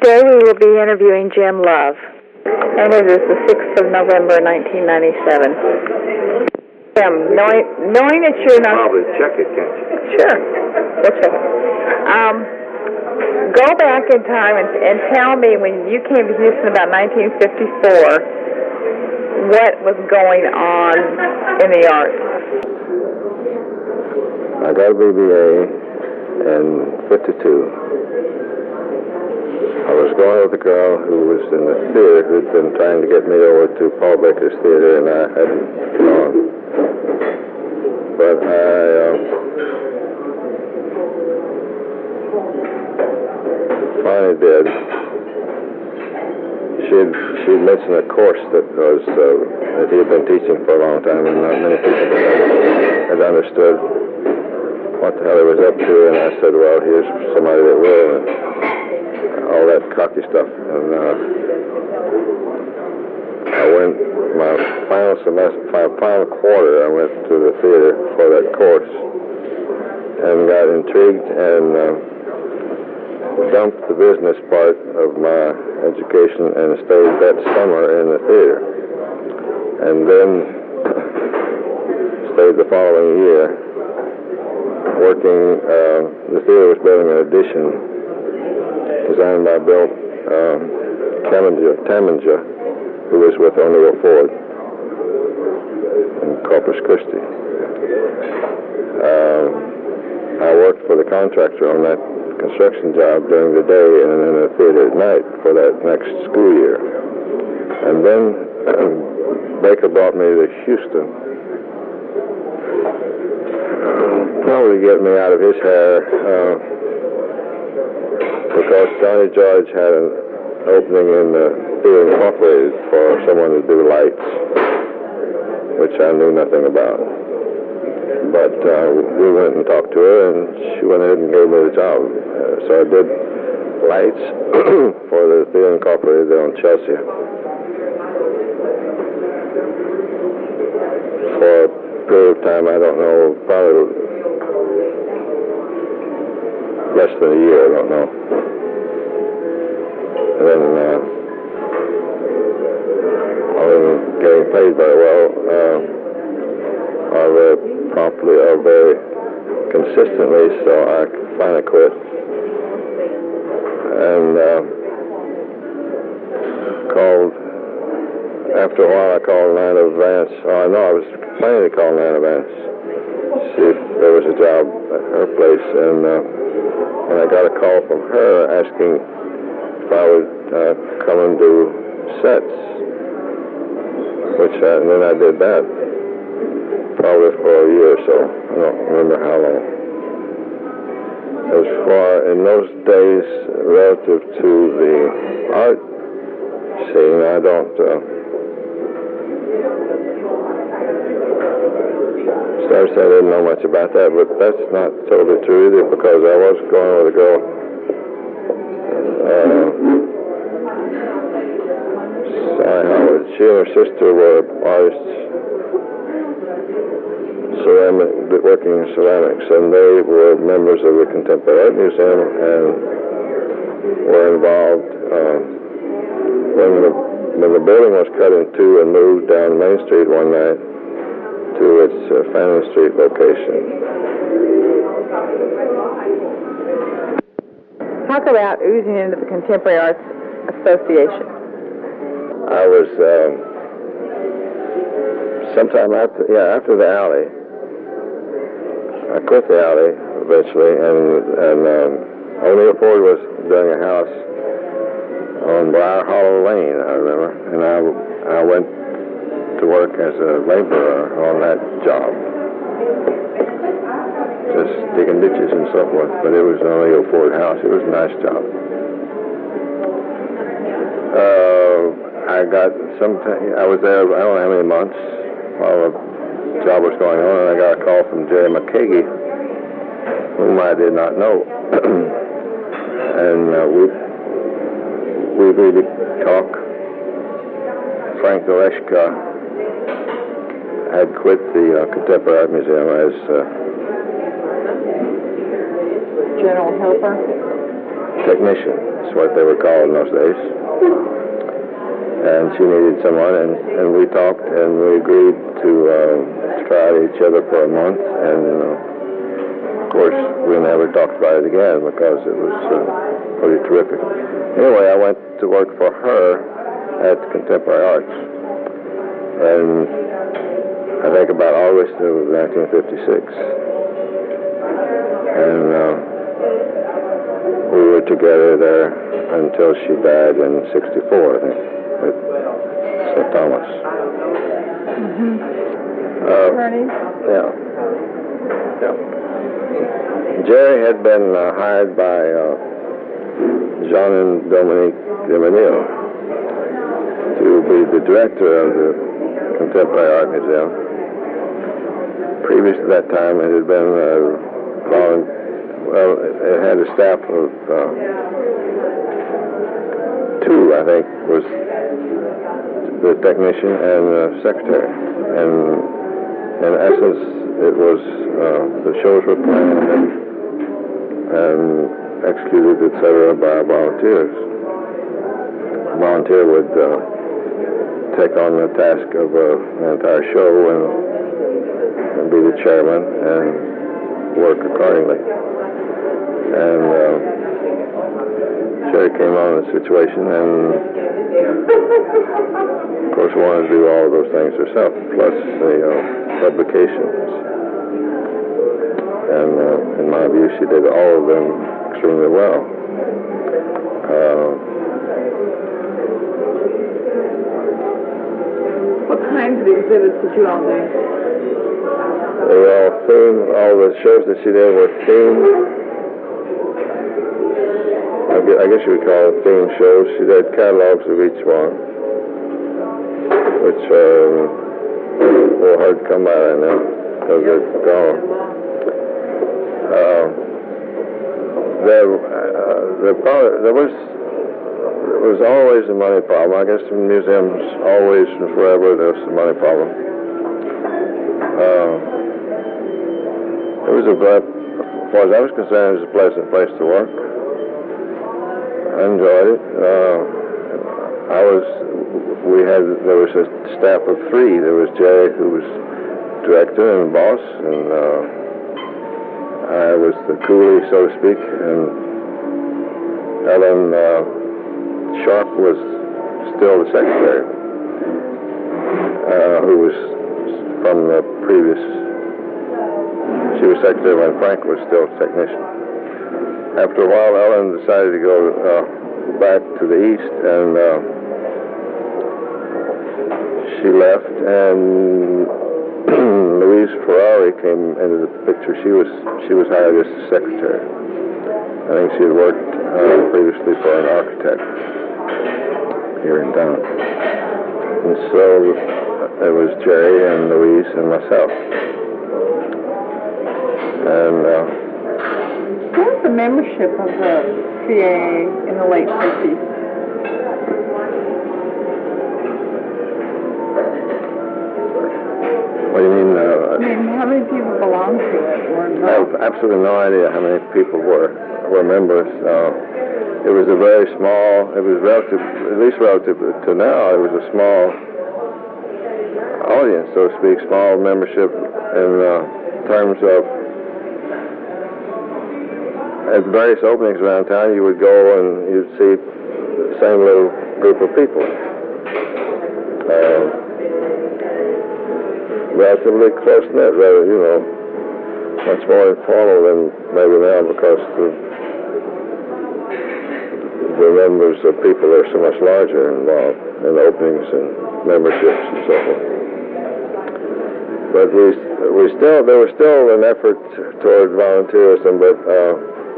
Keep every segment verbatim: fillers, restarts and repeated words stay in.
Today we will be interviewing Jim Love, and it is the sixth of November, nineteen ninety-seven. Jim, knowing, knowing that you're not... Probably check it, can't you? Sure. We'll check it. Um, go back in time and, and tell me, when you came to Houston about nineteen fifty-four, what was going on in the arts? I got a B B A in fifty-two. I was going with a girl who was in the theater who'd been trying to get me over to Paul Baker's theater, and I hadn't gone. But I uh, finally did. She'd, she'd mentioned a course that was uh, that he had been teaching for a long time, and not many people had understood what the hell he was up to, and I said, well, here's somebody that will, and all that cocky stuff. And uh, I went, my final semester, my final quarter, I went to the theater for that course and got intrigued and uh, dumped the business part of my education and stayed that summer in the theater. And then stayed the following year working, uh, the theater was building an addition designed by Bill um, Taminger, who was with O'Neill Ford in Corpus Christi. Uh, I worked for the contractor on that construction job during the day and in the theater at night for that next school year. And then um, Baker brought me to Houston, probably to get me out of his hair, uh, because Johnny George had an opening in the Theater Incorporated for someone to do lights, which I knew nothing about. But uh, we went and talked to her, and she went ahead and gave me the job. Uh, so I did lights for the Theater Incorporated there on Chelsea for a period of time, I don't know, probably less than a year, I don't know. And then, uh, I wasn't getting paid very well, uh, or very promptly, or very consistently, so I finally quit. And, uh, called, after a while I called Nina Vance. Oh, I know, I was planning to call Nina Vance, see if there was a job at her place, and, uh, and I got a call from her asking if I would uh, come and do sets, which I, and then I did that probably for a year or so. I don't remember how long. As far, in those days, relative to the art scene, I don't, uh, I didn't know much about that, but that's not totally true either, because I was going with a girl. Uh, Sally Howard. She and her sister were artists, ceramic, working in ceramics, and they were members of the Contemporary Art Museum and were involved um, when the when the building was cut in two and moved down Main Street one night to its uh, Fannin Street location. Talk about oozing into the Contemporary Arts Association. I was uh, sometime after, yeah, after the alley. I quit the alley eventually, and and um, O'Neill Ford was doing a house on Briar Hollow Lane, I remember, and I I went to work as a laborer on that job, just digging ditches and so forth. But it was an O'Neill Ford house. It was a nice job. Uh, I got some. I was there, I don't know how many months while the job was going on, and I got a call from Jerry McKagy, whom I did not know, and uh, we we really talked. Frank Oleshka had quit the uh, Contemporary Art Museum as uh, General helper? technician. That's what they were called in those days. And she needed someone, and, and we talked, and we agreed to uh, try each other for a month, and uh, of course we never talked about it again because it was uh, pretty terrific. Anyway, I went to work for her at Contemporary Arts, and I think about August of nineteen fifty-six, and uh, we were together there until she died in sixty-four, I think. At Saint Thomas. Mm-hmm. Uh, Attorney? yeah. Yeah. Jerry had been uh, hired by uh, Jean and Dominique de Menil to be the director of the Contemporary Art Museum. Previous to that time, it had been uh, volunteer. Well, it had a staff of uh, two, I think, was the technician and the secretary. And in essence, it was, uh, the shows were planned and, and executed, et cetera, by volunteers. A volunteer would uh, take on the task of uh, an entire show and, and be the chairman and work accordingly. And uh, Jerry came on the situation and, of course, wanted to do all of those things herself, plus the uh, publications. And uh, in my view, she did all of them extremely well. Uh, What kinds of exhibits did you all do? they were all themed, all the shows that she did were themed. I guess you would call it theme shows. She did catalogs of each one, which are um, a little hard to come by right now because they're gone. Uh, there, uh, there, probably, there was there was always a money problem. I guess in museums, always and forever, there's a money problem. Uh, it was a, as far as I was concerned, it was a pleasant place to work. I enjoyed it. Uh, I was, we had, there was a staff of three. There was Jerry, who was director and boss, and uh, I was the coolie, so to speak, and Ellen uh, Sharp was still the secretary, uh, who was from the previous, she was secretary when Frank was still technician. After a while, Ellen decided to go uh, back to the east, and uh, she left, and Louise Ferrari came into the picture. She was she was hired as the secretary. I think she had worked uh, previously for an architect here in town. And so it was Jerry and Louise and myself. And uh, What was the membership of the C A A in the late fifties? What do you mean? Uh, I mean, how many people belonged to it? Or I have absolutely no idea how many people were were members. Uh, it was a very small. It was relative, at least relative to now. It was a small audience, so to speak, small membership in uh, terms of. At various openings around town, you would go and you'd see the same little group of people. Uh, relatively close-knit, rather, you know, much more informal than maybe now because the, the numbers of people are so much larger involved in openings and memberships and so forth. But we, we still, there was still an effort toward volunteerism, but uh,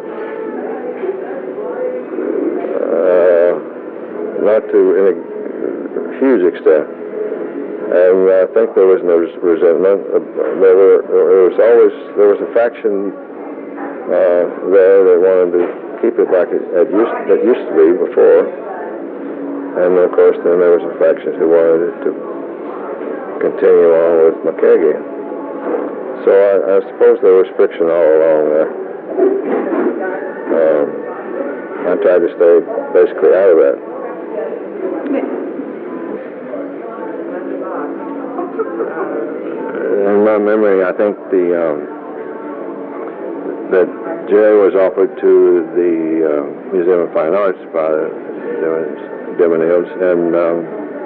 uh, not to any huge extent. And I think there was no resentment. Uh, there, were, there was always there was a faction uh, there that wanted to keep it like it, it, used, it used to be before. And of course, then there was a faction who wanted it to continue on with McKagy. So I, I suppose there was friction all along there. Um, I tried to stay basically out of that. In my memory, I think the um, that Jerry was offered to the uh, Museum of Fine Arts by Demonil's, and um,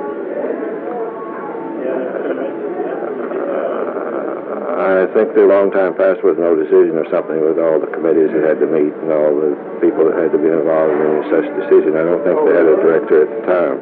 I think the long time passed with no decision or something, with all the committees that had to meet and all the people that had to be involved in any such decision. I don't think they had a director at the time.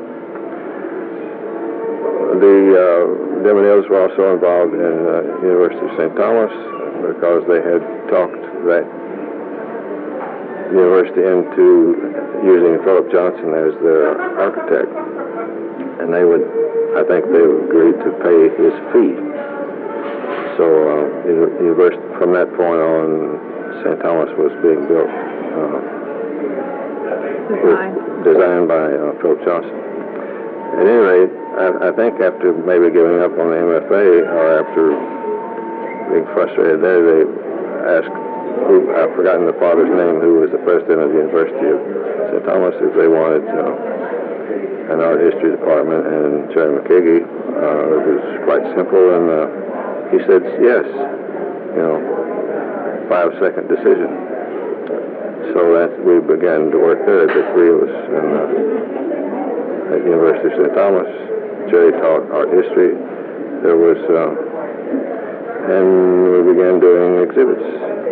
The uh, Demonil's were also involved in uh, University of Saint Thomas because they had talked that university into using Philip Johnson as their architect, and they would, I think they agreed to pay his fee. So uh, the university, from that point on, Saint Thomas was being built, uh, Design. designed by uh, Philip Johnson. At any rate, I, I think after maybe giving up on the M F A, or after being frustrated there, they asked, who, I've forgotten the father's name, who was the president of the University of Saint Thomas, if they wanted uh, an art history department, and Jerry McKiggey. Uh, it was quite simple, and uh, he said yes, you know, five-second decision. So that we began to work there, the three of us, and, uh, at the University of Saint Thomas. Jerry taught art history. There was, uh, and we began doing exhibits.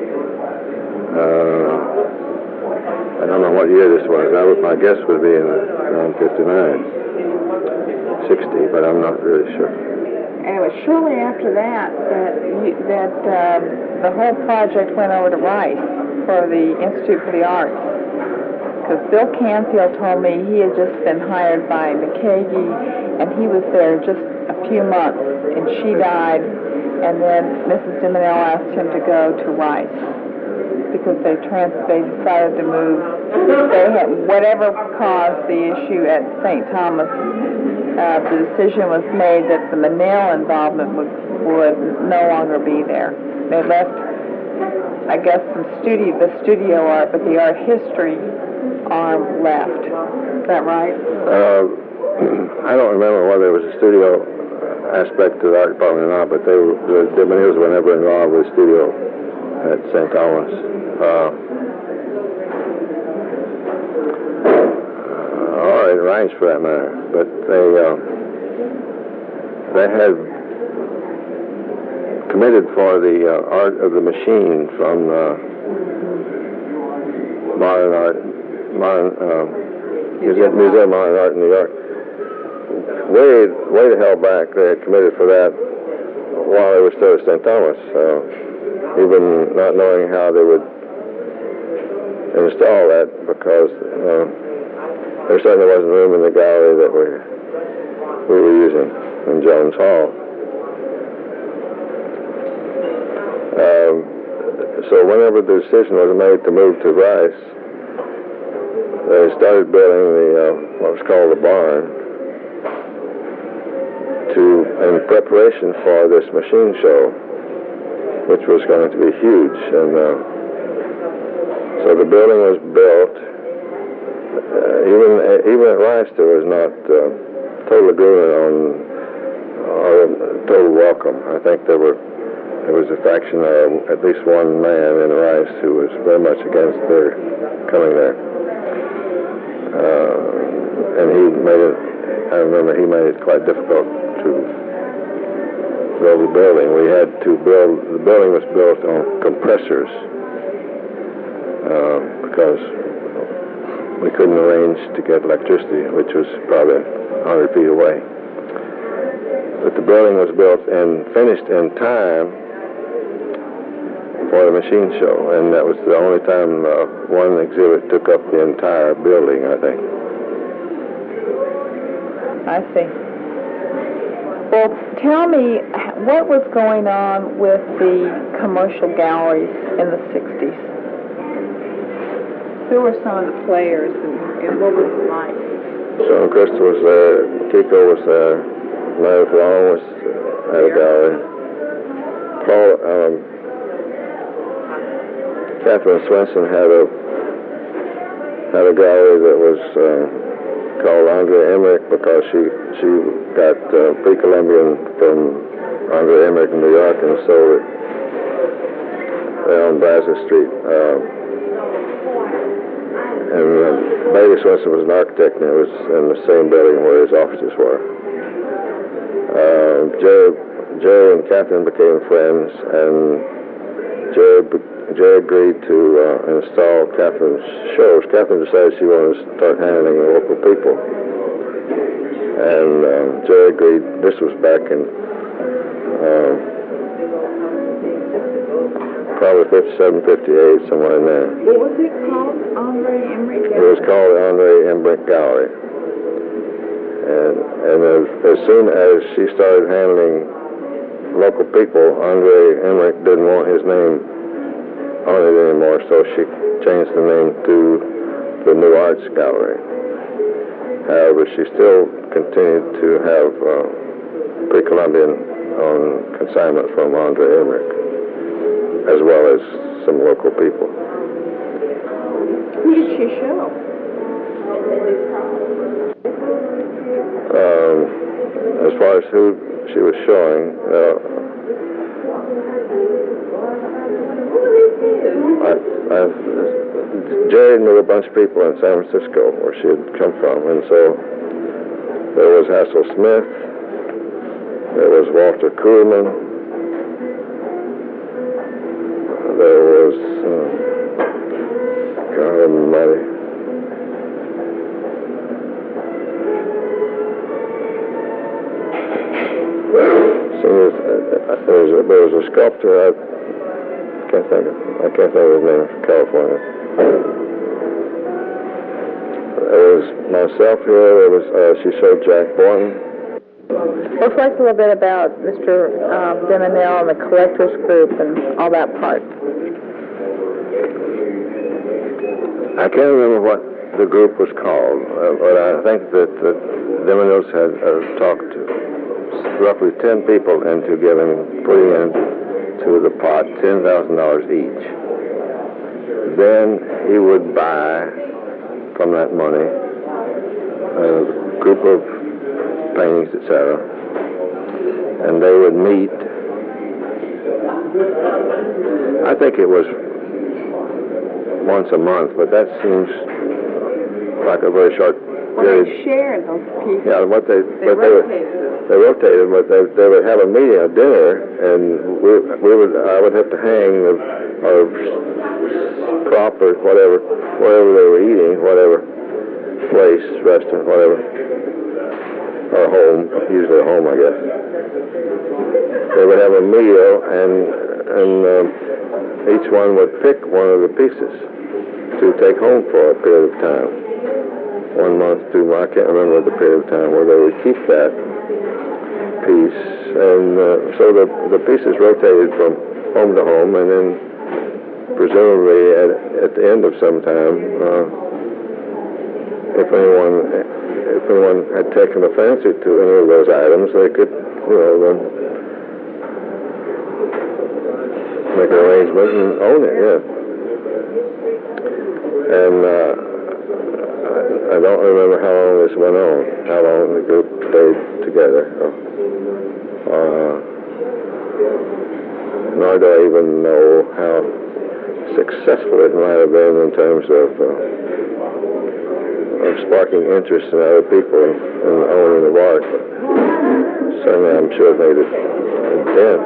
Uh, I don't know what year this was. I would, my guess would be in around fifty-nine, sixty, but I'm not really sure. And it was shortly after that that you, that um, the whole project went over to Rice for the Institute for the Arts. Because Bill Canfield told me he had just been hired by McKiggey, and he was there just a few months, and she died, and then Missus Demonil asked him to go to Rice because they trans they decided to move. They had whatever caused the issue at Saint Thomas. Uh, the decision was made that the Menil involvement would would no longer be there. They left, I guess, some studio the studio art, but the art history arm left. Is that right? Uh, I don't remember whether there was a studio aspect to the art department or not, but they were, the Demonils were never involved with the studio at Saint Thomas. Uh, or in Rice, for that matter. But they uh, they had committed for the uh, art of the machine from uh, modern art, modern uh, Museum, Museum of Modern Art in New York. Way, way the hell back, they had committed for that while they were still at Saint Thomas. Uh, even not knowing how they would install that, because uh, there certainly wasn't room in the gallery that we we were using in Jones Hall. Um, so whenever the decision was made to move to Rice, they started building the uh, what was called the barn to in preparation for this machine show, which was going to be huge. And uh, so the building was built. Uh, even uh, even at Rice, there was not uh, total agreement on or total welcome. I think there were there was a faction of at least one man in Rice who was very much against their coming there, uh, and he made it. I remember he made it quite difficult to build the building. We had to build. The building was built on compressors uh, because we couldn't arrange to get electricity, which was probably one hundred feet away. But the building was built and finished in time for the machine show, and that was the only time uh, one exhibit took up the entire building, I think. I see. Well, tell me, what was going on with the commercial galleries in the sixties? Who were some of the players, and, and what was it like? Sean Crystal was there, Kiko was there, Larry Long was at a gallery. Paul, um, Catherine Swenson had a had a gallery that was uh, called Andre Emmerich because she she got uh, pre-Columbian from Andre Emmerich in New York and sold it there on Brazos Street. Uh, and uh, Bailey Swenson was an architect, and it was in the same building where his offices were. Uh, Jerry, Jerry and Catherine became friends, and Jerry, Jerry agreed to uh, install Catherine's shows. Catherine decided she wanted to start handling local people, and um, Jerry agreed. This was back in uh, probably fifty-seven, fifty-eight, somewhere in there. What was it called? Andre Emmerich Gallery? It was called the Andre Emmerich Gallery. And, and as, as soon as she started handling local people, Andre Emmerich didn't want his name on it anymore, so she changed the name to the New Arts Gallery. However, she still continued to have uh, pre-Columbian on consignment from Andre Emmerich, as well as some local people. Who did she show? Um, as far as who she was showing, uh, I, I, Jerry knew a bunch of people in San Francisco where she had come from, and so there was Hassel Smith, there was Walter Kuhlman, there was uh, God Almighty. So there was, uh, there, was a, there was a sculptor. I can't think of. I can't think of his name from California. There was myself here. There was. Uh, she showed Jack Boynton. Well, tell us a little bit about Mister Um, Demonell and the collectors group and all that part. I can't remember what the group was called, uh, but I think that the Demonells had uh, talked to roughly ten people into giving, putting into the pot ten thousand dollars each. Then he would buy from that money a group of paintings, et cetera, and they would meet. I think it was once a month, but that seems like a very short Well, period. they shared those pieces. Yeah, what they, They what they would, rotated. they rotated, but they, they would have a meeting, a dinner, and we, we would, I would have to hang the, or prop or whatever, wherever they were eating, whatever place, restaurant, whatever, or home, usually a home, I guess. They would have a meal, and and um, each one would pick one of the pieces to take home for a period of time. One month, two months, I can't remember the period of time where they would keep that piece. And uh, so the, the pieces rotated from home to home, and then presumably at, at the end of some time, uh, if anyone if anyone had taken a fancy to any of those items, they could, you know, then make an arrangement and own it, yeah. And uh, I, I don't remember how long this went on, how long the group stayed together. Uh, nor do I even know how successful it might have been in terms of, uh, of sparking interest in other people in, in owning the art. But certainly I'm sure it made it intense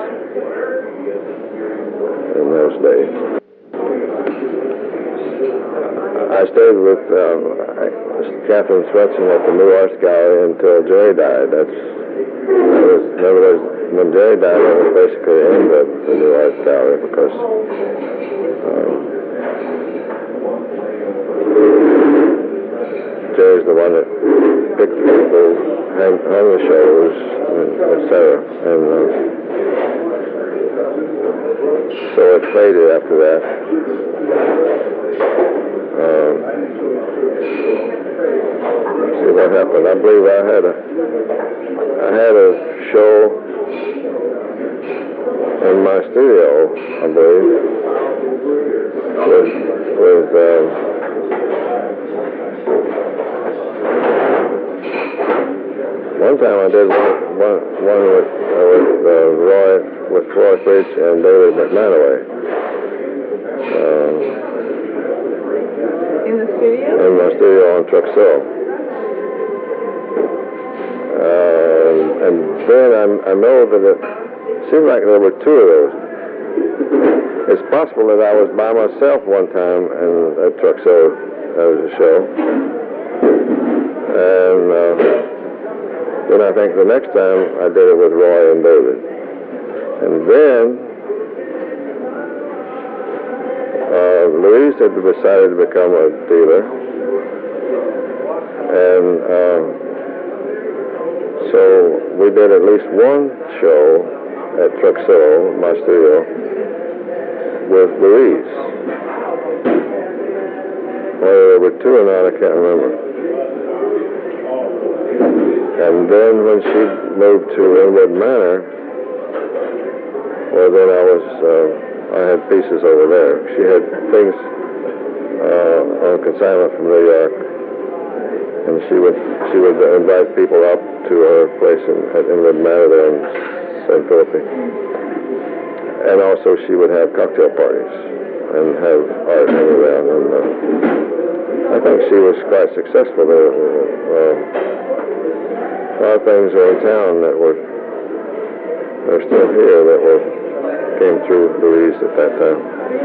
in those days. I stayed with um, Catherine Swenson at the New Arts Gallery until Jerry died. That's, that was, in other words, when Jerry died, that was basically the end of the New Arts Gallery because um, Jerry's the one that picked people, hung, hung the shows, et cetera. And uh, so it faded after that. Um, let's see what happened. I believe I had a I had a show in my studio, I believe, with with um, One time I did one, one, one with, uh, with uh, Roy, with Roy Fritz and David McManaway. Um, In the studio? in my studio on Truxell. Uh, and then I, I know that it seemed like there were two of those. It's possible that I was by myself one time and at Truxell. That was a show. And uh, then I think the next time I did it with Roy and David. And then uh, Louise had decided to become a dealer. And uh, so we did at least one show at Truxell, my studio, with Louise. Whether there were two or not, I can't remember. And then when she moved to Inwood Manor, well, then I was, uh, I had pieces over there. She had things uh, on consignment from New York, and she would she would invite people up to her place in, at Inwood Manor there in Saint Philip. And also she would have cocktail parties and have art hang around. And uh, I think she was quite successful there. Uh, a lot of things are in town that were, they're still here, that were, came through Louise at that time.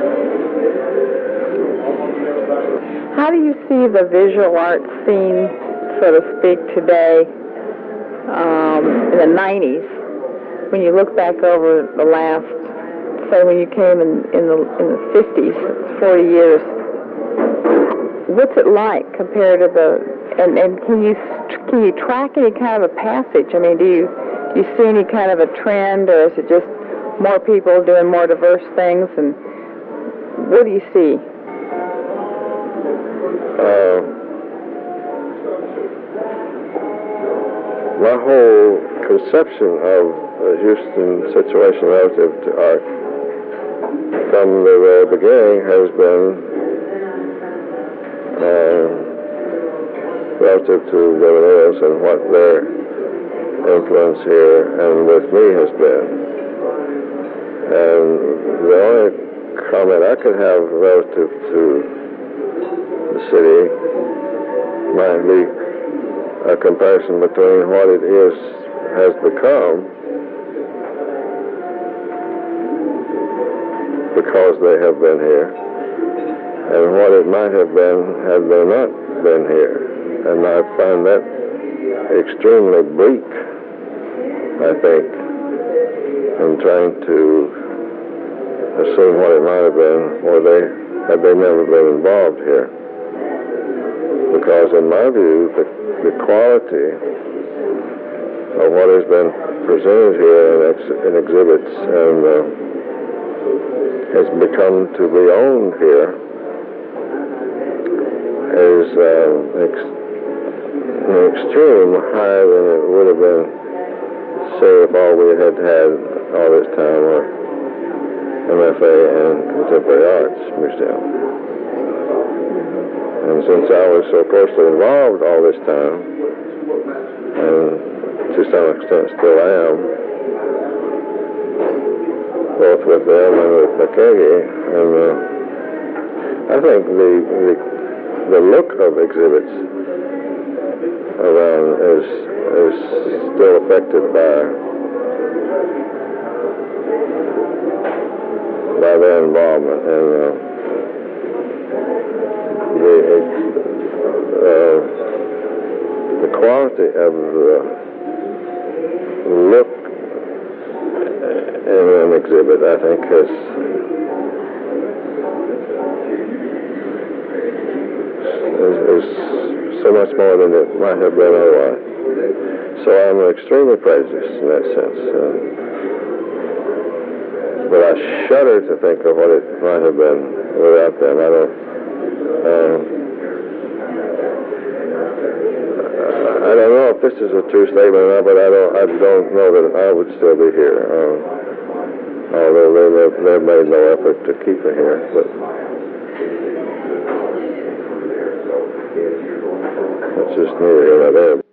How do you see the visual art scene, so to speak, today, um, in the nineties, when you look back over the last, say when you came in, in the in the fifties, forty years, what's it like compared to the, and, and can you can you track any kind of a passage? I mean, do you do you see any kind of a trend, or is it just more people doing more diverse things? And what do you see? Uh, my whole conception of the Houston situation relative to art from the very beginning has been uh, relative to Lebanese and what their influence here and with me has been. And the only comment I could have relative to the city might be a comparison between what it is has become because they have been here and what it might have been had they not been here. And I find that extremely bleak, I think, in trying to assume what it might have been or they had they never been involved here. Because in my view, the, the quality of what has been presented here in, ex, in exhibits and uh, has become to be owned here is uh, ex, an extreme higher than it would have been, say, if all we had had all this time were M F A and Contemporary Arts Museum. And since I was so closely involved all this time, and to some extent still am, both with them and with McKeggy, and uh, I think the, the the look of exhibits around is is still affected by by their involvement and. Uh, The, uh, the quality of the look in an exhibit, I think, has is, is so much more than it might have been otherwise. So I'm extremely prejudiced in that sense. Uh, but I shudder to think of what it might have been without them. I don't. Um, I don't know if this is a true statement or not, but I don't. I don't know that I would still be here. Uh, although they they've made no effort to keep me here, but just neither here nor there.